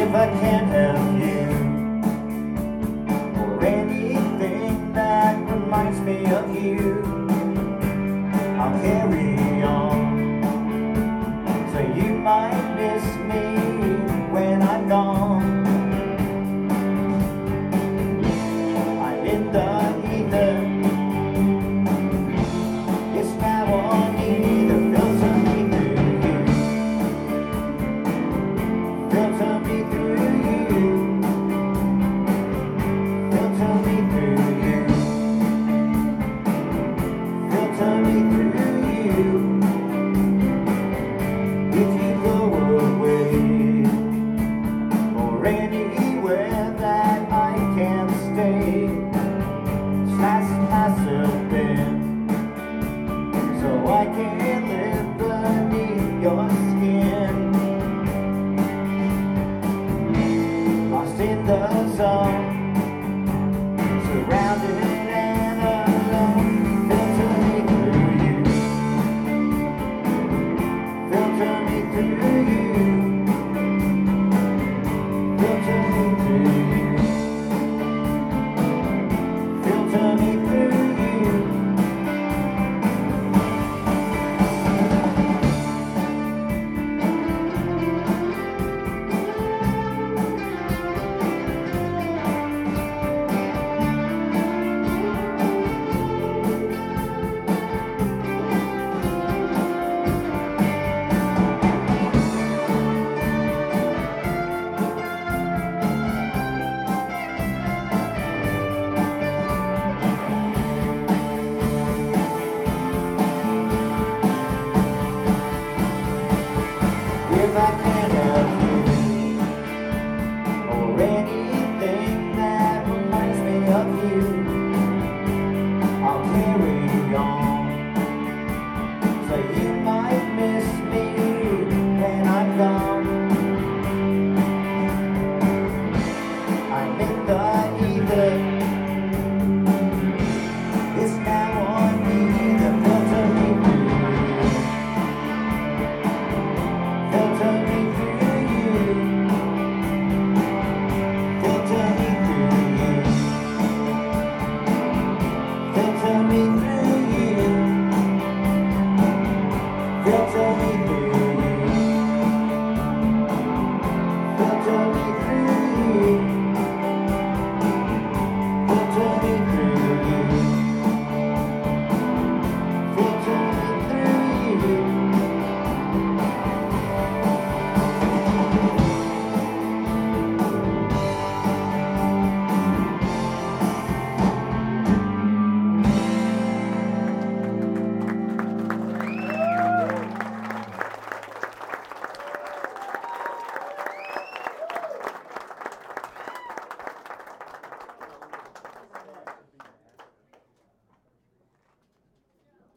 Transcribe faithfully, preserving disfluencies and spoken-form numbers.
if I can't help you, or anything that reminds me of you, I'll carry on. So you might miss me when I'm gone. I'm in the ether. It's now on me to filter me through you. Filter me through you. Filter me through you. Filter me through you. If you go away, or anywhere that I can't stay, slice myself in, so I can live beneath your skin. Lost in the zone, surrounded and alone. Filter me through you. Filter me through you. Filter me through you. Filter me through you. If I can